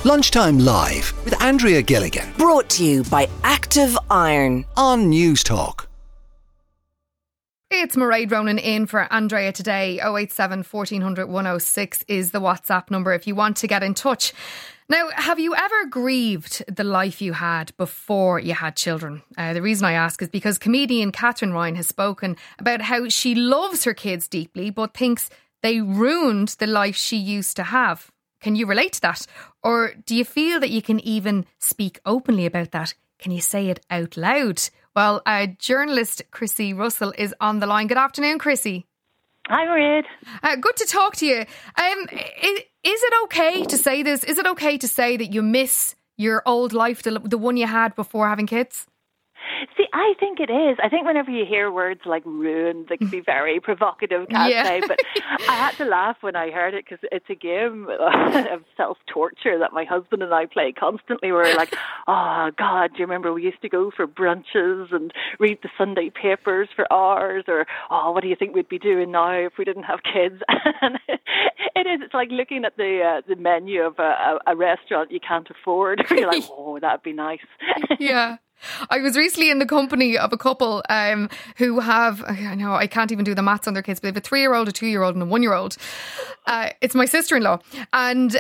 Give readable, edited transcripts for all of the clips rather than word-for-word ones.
Lunchtime Live with Andrea Gilligan Brought to you by Active Iron on News Talk. It's Mairead Ronan in for Andrea today. 087 1400 106 is the WhatsApp number if you want to get in touch. Now, have you ever grieved the life you had before you had children? The reason I ask is because comedian Catherine Ryan has spoken about how she loves her kids deeply but thinks they ruined the life she used to have. Can you relate to that? Or do you feel that you can even speak openly about that? Can you say it out loud? Well, journalist Chrissy Russell is on the line. Good afternoon, Chrissy. Hi, Mairead. Good to talk to you. Is it okay to say this? Is it okay to say that you miss your old life, the one you had before having kids? See, I think it is. I think whenever you hear words like ruined, they can be very provocative, can't they? But I had to laugh when I heard it because it's a game of self-torture that my husband and I play constantly. We're like, oh, God, do you remember we used to go for brunches and read the Sunday papers for hours? Or, oh, what do you think we'd be doing now if we didn't have kids? And it is. It's like looking at the menu of a restaurant you can't afford. You're like, oh, that'd be nice. Yeah. I was recently in the company of a couple who have, I know I can't even do the maths on their kids, but they have a 3-year-old, a 2-year-old and a 1-year-old. It's my sister-in-law. And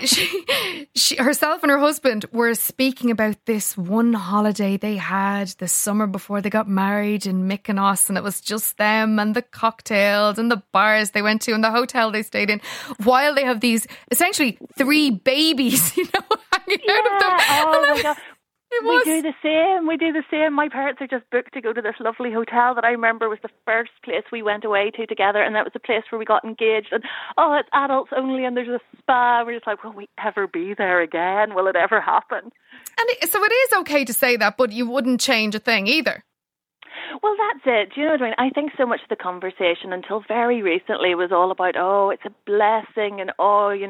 she herself and her husband were speaking about this one holiday they had the summer before they got married in Mykonos, and it was just them and the cocktails and the bars they went to and the hotel they stayed in, while they have these essentially 3 babies, hanging out of them. Oh my God. We do the same. My parents are just booked to go to this lovely hotel that I remember was the first place we went away to together, and that was the place where we got engaged. And it's adults only, and there's a spa. We're just like, will we ever be there again? Will it ever happen? And so it is okay to say that, but you wouldn't change a thing either. Well, that's it. Do you know what I mean? I think so much of the conversation until very recently was all about, it's a blessing and,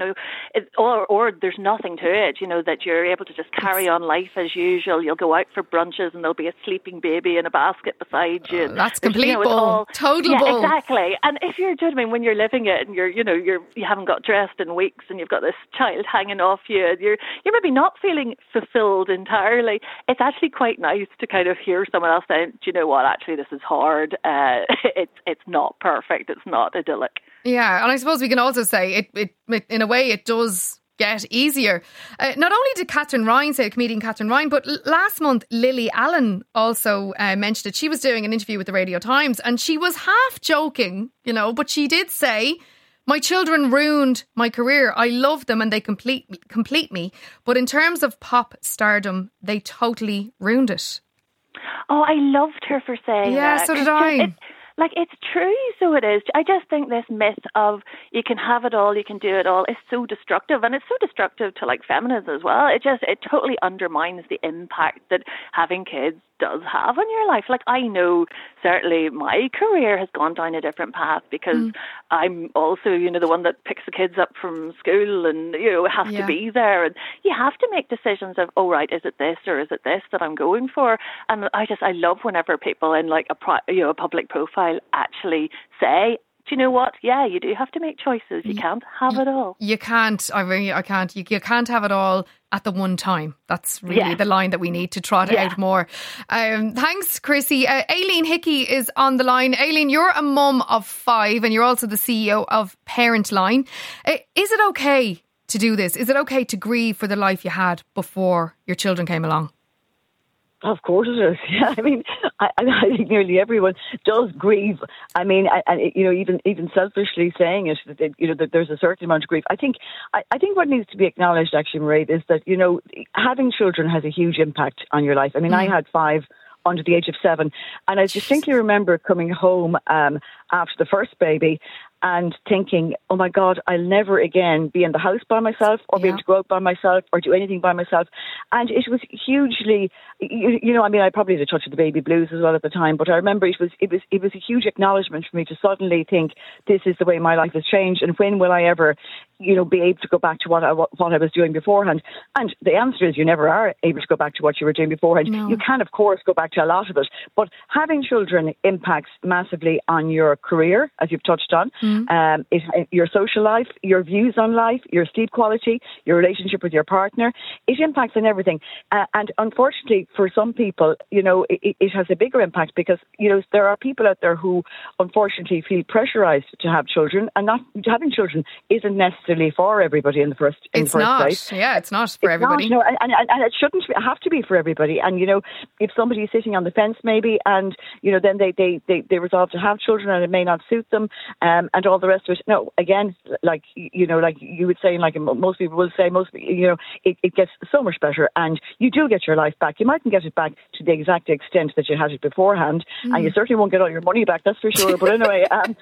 or there's nothing to it, that you're able to just carry on life as usual. You'll go out for brunches and there'll be a sleeping baby in a basket beside you. That's complete bull. Total bull. Exactly. And if you're, do you know what I mean, when you're living it and you haven't got dressed in weeks and you've got this child hanging off you, you're maybe not feeling fulfilled entirely. It's actually quite nice to kind of hear someone else saying, do you know what? Actually, this is hard. It's not perfect. It's not idyllic. Yeah, and I suppose we can also say it in a way it does get easier. Not only did Catherine Ryan say, comedian Catherine Ryan, but last month Lily Allen also mentioned it. She was doing an interview with the Radio Times and she was half joking, but she did say, my children ruined my career. I love them and they complete me. But in terms of pop stardom, they totally ruined it. Oh, I loved her for saying that. Yeah, so did I. It's true, so it is. I just think this myth of you can have it all, you can do it all is so destructive. And it's so destructive to feminism as well. It totally undermines the impact that having kids does have on your life. I know certainly my career has gone down a different path because I'm also, the one that picks the kids up from school and, has to be there. And you have to make decisions of, is it this or is it this that I'm going for? And I love whenever people in a public profile actually say, do you know what? Yeah, you do have to make choices. You can't have it all. You can't. I can't. You can't have it all at the one time. That's really the line that we need to trot out more. Thanks, Chrissy. Aileen Hickey is on the line. Aileen, you're a mum of 5 and you're also the CEO of Parent Line. Is it okay to do this? Is it okay to grieve for the life you had before your children came along? Of course it is. Yeah, I mean, I think nearly everyone does grieve. I mean, and even selfishly saying it, that there's a certain amount of grief. I think what needs to be acknowledged, actually, Mairead, is that having children has a huge impact on your life. I mean, I had 5 under the age of 7, and I distinctly remember coming home after the first baby and thinking, oh my God, I'll never again be in the house by myself or be able to go out by myself or do anything by myself. And it was hugely, I probably had a touch of the baby blues as well at the time, but I remember it was a huge acknowledgement for me to suddenly think, this is the way my life has changed, and when will I ever, be able to go back to what I was doing beforehand? And the answer is you never are able to go back to what you were doing beforehand. No. You can, of course, go back to a lot of it, but having children impacts massively on your career, as you've touched on, your social life, your views on life, your sleep quality, your relationship with your partner. It impacts on everything. And unfortunately, for some people, it has a bigger impact because, there are people out there who unfortunately feel pressurised to have children, and not having children isn't necessarily for everybody in the first place. Yeah, it's not for everybody. Not, and it shouldn't have to be for everybody. And, if somebody is sitting on the fence maybe and, then they resolve to have children and it may not suit them and all the rest of it. No, again, like you would say, like most people will say, it gets so much better and you do get your life back. You mightn't get it back to the exact extent that you had it beforehand, and you certainly won't get all your money back, that's for sure. But anyway, aside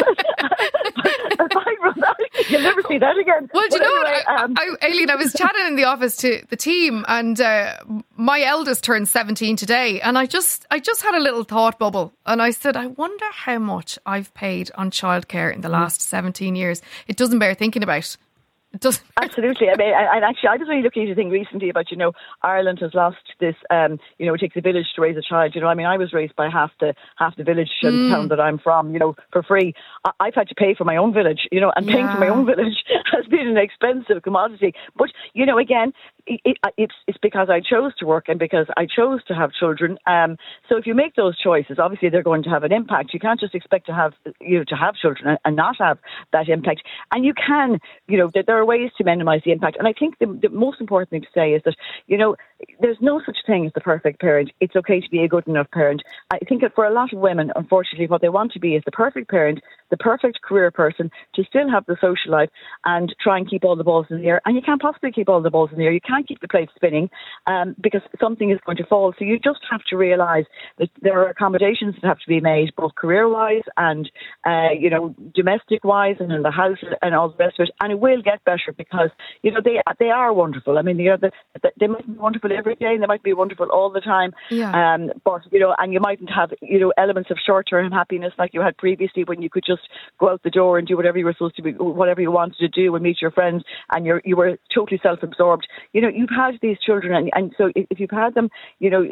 from that, you'll never see that again. Well, do you know what, Aileen, I was chatting in the office to the team, and my eldest turned 17 today, and I just had a little thought bubble, and I said, I wonder how much I've paid on childcare in the last 17 years. It doesn't bear thinking about. It doesn't. Absolutely. I mean, and actually, I was really looking at a thing recently about, Ireland has lost this, it takes a village to raise a child. I was raised by half the village and town that I'm from, for free. I've had to pay for my own village, and paying for my own village has been an expensive commodity. But, again, it's because I chose to work and because I chose to have children. So if you make those choices, obviously they're going to have an impact. You can't just expect to have children and not have that impact. And you can, there are ways to minimise the impact. And I think the most important thing to say is that, there's no such thing as the perfect parent. It's okay to be a good enough parent. I think that for a lot of women, unfortunately, what they want to be is the perfect parent, the perfect career person, to still have the social life and try and keep all the balls in the air. And you can't possibly keep all the balls in the air. You can't keep the plate spinning because something is going to fall. So you just have to realise that there are accommodations that have to be made, both career-wise and, domestic-wise and in the house and all the rest of it. And it will get better because, they are wonderful. I mean, they might be wonderful every day and they might be wonderful all the time. Yeah. But, and you mightn't have, elements of short-term happipiness like you had previously when you could just go out the door and do whatever you were supposed to be, whatever you wanted to do and meet your friends and you were totally self-absorbed. You've had these children and so if you've had them,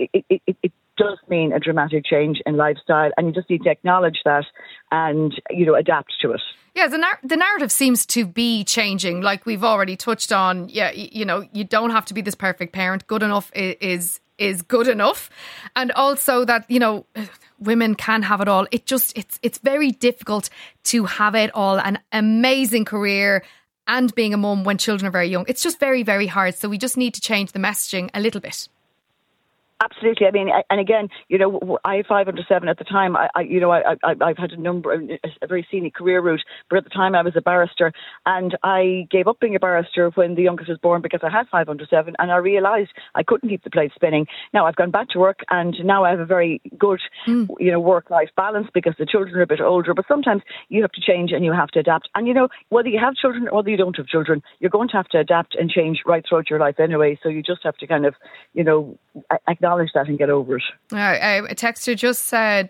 it does mean a dramatic change in lifestyle and you just need to acknowledge that and, adapt to it. Yeah, the narrative seems to be changing, like we've already touched on. Yeah, you don't have to be this perfect parent. Good enough is good enough. And also that, women can have it all. It's very difficult to have it all, an amazing career and being a mum when children are very young. It's just very, very hard. So we just need to change the messaging a little bit. Absolutely. I mean, and again, I had 5 under 7 at the time. I've had a very scenic career route, but at the time I was a barrister, and I gave up being a barrister when the youngest was born because I had 5 under 7, and I realised I couldn't keep the plate spinning. Now I've gone back to work, and now I have a very good, work-life balance because the children are a bit older. But sometimes you have to change and you have to adapt. And whether you have children or whether you don't have children, you're going to have to adapt and change right throughout your life anyway. So you just have to kind of, acknowledge that and get over it. A texter just said,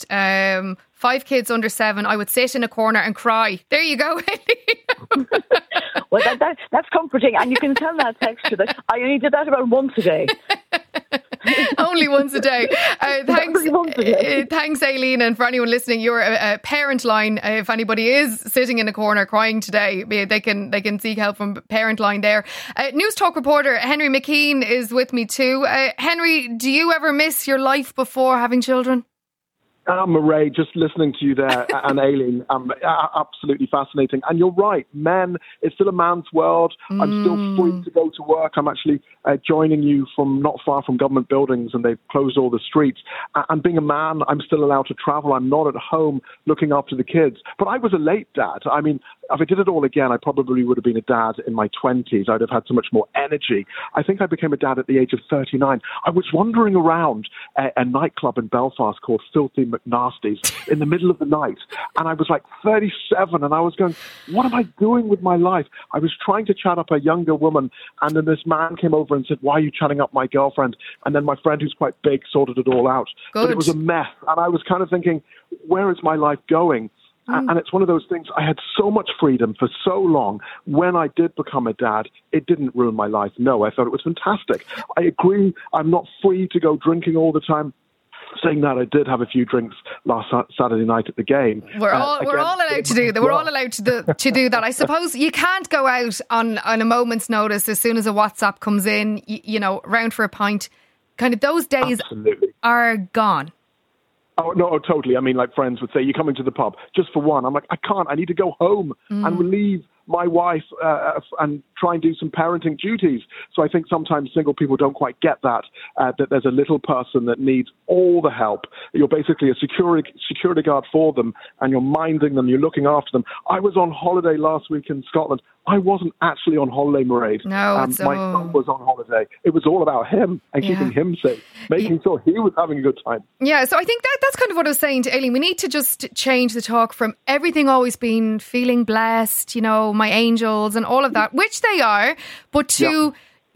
5 kids under 7, I would sit in a corner and cry. There you go. Well, that's comforting. And you can tell that texter that I only did that about once a day. Only once a day. Thanks, Aileen. And for anyone listening, you're a parent line. If anybody is sitting in a corner crying today, they can seek help from Parent Line there. News Talk reporter Henry McKean is with me too. Henry, do you ever miss your life before having children? Mairead, just listening to you there and Aileen, absolutely fascinating. And you're right, it's still a man's world. I'm still free to go to work. I'm actually joining you from not far from government buildings and they've closed all the streets. And being a man, I'm still allowed to travel. I'm not at home looking after the kids. But I was a late dad. I mean, if I did it all again, I probably would have been a dad in my 20s. I'd have had so much more energy. I think I became a dad at the age of 39. I was wandering around a nightclub in Belfast called Filthy McNasty's in the middle of the night. And I was like 37 and I was going, what am I doing with my life? I was trying to chat up a younger woman and then this man came over and said, why are you chatting up my girlfriend? And then my friend who's quite big sorted it all out. Good. But it was a mess. And I was kind of thinking, where is my life going? And it's one of those things, I had so much freedom for so long. When I did become a dad, it didn't ruin my life. No, I thought it was fantastic. I agree, I'm not free to go drinking all the time. Saying that, I did have a few drinks last Saturday night at the game. We're all allowed to do that. We're all allowed to do that. I suppose you can't go out on a moment's notice as soon as a WhatsApp comes in, round for a pint. Kind of those days are gone. Oh, no, totally. I mean, like friends would say, you're coming to the pub just for one. I'm like, I can't. I need to go home and relieve my wife and try and do some parenting duties. So I think sometimes single people don't quite get that there's a little person that needs all the help. You're basically a security guard for them, and you're minding them, you're looking after them. I was on holiday last week in Scotland. I wasn't actually on holiday, Mairead. No, my son was on holiday. It was all about him and keeping him safe, making sure he was having a good time. Yeah, so I think that's kind of what I was saying to Aileen. We need to just change the talk from everything always being feeling blessed, my angels and all of that, which they are, but to,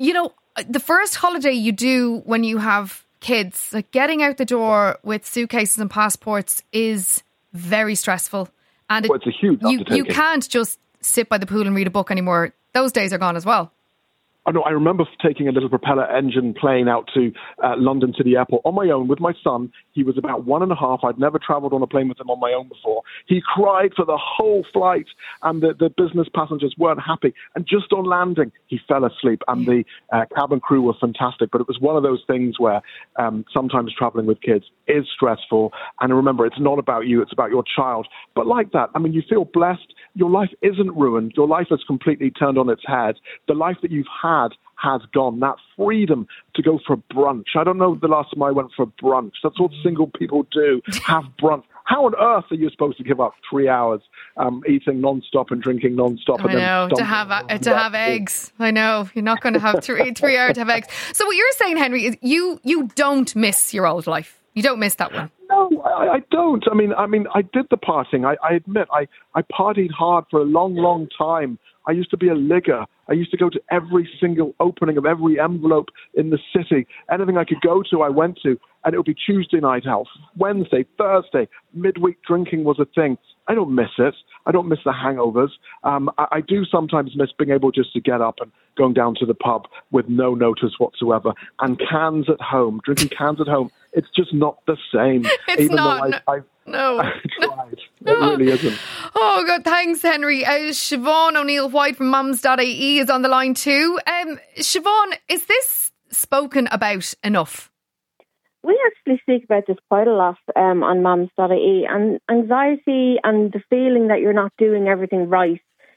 the first holiday you do when you have kids, like getting out the door with suitcases and passports is very stressful. And it's a huge undertaking. You can't just sit by the pool and read a book anymore. Those days are gone as well. I know. I remember taking a little propeller engine plane out to London City Airport on my own with my son. He was about 1.5. I'd never travelled on a plane with him on my own before. He cried for the whole flight, and the business passengers weren't happy. And just on landing, he fell asleep, and the cabin crew were fantastic. But it was one of those things where sometimes travelling with kids is stressful. And remember, it's not about you, it's about your child. But like that, I mean, you feel blessed. Your life isn't ruined. Your life has completely turned on its head. The life that you've had has gone. That freedom to go for brunch. I don't know the last time I went for brunch. That's what single people do, have brunch. How on earth are you supposed to give up 3 hours eating non-stop and drinking non-stop? I know, to have eggs. I know, you're not going to have 3 hours to have eggs. So what you're saying, Henry, is you don't miss your old life. You don't miss that one. No, I don't. I mean, I did the partying. I admit, I partied hard for a long, long time. I used to be a ligger. I used to go to every single opening of every envelope in the city. Anything I could go to, I went to. And it would be Tuesday night out, Wednesday, Thursday. Midweek drinking was a thing. I don't miss it. I don't miss the hangovers. I do sometimes miss being able just to get up and going down to the pub with no notice whatsoever. And cans at home, drinking cans at home. It's just not the same. It's even not. Though No. I tried. It really isn't. Oh, God. Thanks, Henry. Siobhan O'Neill-White from mums.ie is on the line too. Siobhan, is this spoken about enough? We actually speak about this quite a lot on mums.ie, and anxiety and the feeling that you're not doing everything right.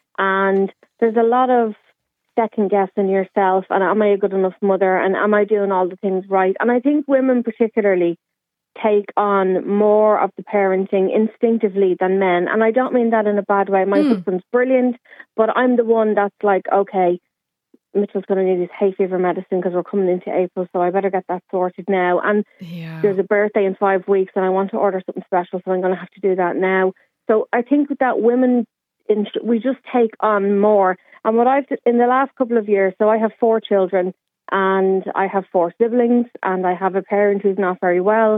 And there's a lot of second guessing yourself, and am I a good enough mother, and am I doing all the things right? And I think women particularly take on more of the parenting instinctively than men. And I don't mean that in a bad way. My husband's brilliant, but I'm the one that's like, okay, Mitchell's going to need his hay fever medicine because we're coming into April, so I better get that sorted now. And there's a birthday in 5 weeks and I want to order something special, so I'm going to have to do that now. So I think that women, we just take on more. And what I've, in the last couple of years, so I have 4 children and I have 4 siblings and I have a parent who's not very well.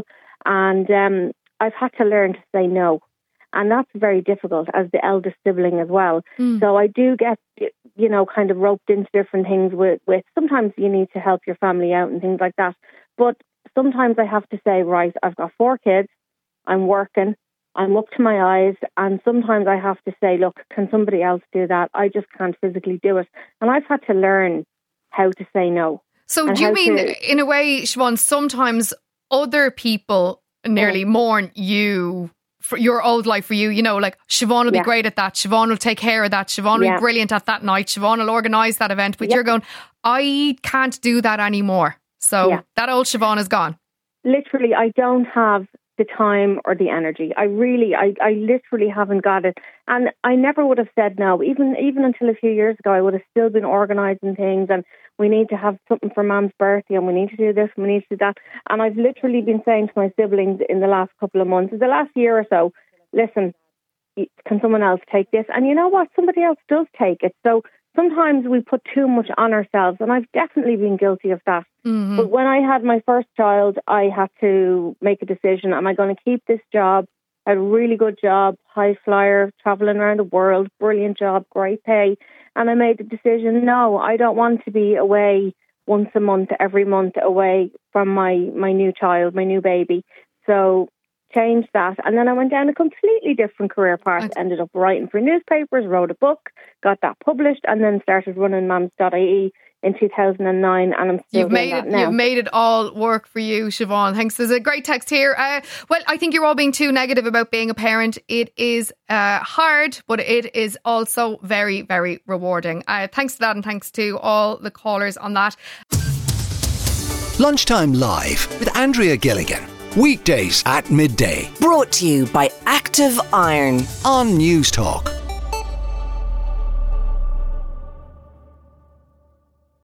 And I've had to learn to say no. And that's very difficult as the eldest sibling as well. So I do get, kind of roped into different things with sometimes you need to help your family out and things like that. But sometimes I have to say, right, I've got 4 kids, I'm working, I'm up to my eyes. And sometimes I have to say, look, can somebody else do that? I just can't physically do it. And I've had to learn how to say no. So do you mean, in a way, Siobhan, sometimes other people nearly mourn you for your old life for you, like Siobhan will be great at that, Siobhan will take care of that, Siobhan will be brilliant at that night, Siobhan will organise that event, but you're going, I can't do that anymore. So that old Siobhan is gone. Literally, I don't have the time or the energy. I literally haven't got it. And I never would have said no. Even until a few years ago, I would have still been organising things and we need to have something for Mom's birthday and we need to do this and we need to do that. And I've literally been saying to my siblings in the last couple of months, the last year or so, listen, can someone else take this? And you know what? Somebody else does take it. So sometimes we put too much on ourselves, and I've definitely been guilty of that. Mm-hmm. But when I had my first child, I had to make a decision. Am I going to keep this job? I had a really good job, high flyer, traveling around the world, brilliant job, great pay. And I made the decision, no, I don't want to be away once a month, every month away from my new child, my new baby. So changed that, and then I went down a completely different career path. Ended up writing for newspapers, wrote a book, got that published, and then started running Mums.ie in 2009, and I'm still doing that now. You've made it all work for you, Siobhan. Thanks. There's a great text here. Well, I think you're all being too negative about being a parent. It is hard, but it is also very, very rewarding. Thanks to that, and thanks to all the callers on that. Lunchtime Live with Andrea Gilligan. Weekdays at midday Brought to you by Active Iron. on News Talk.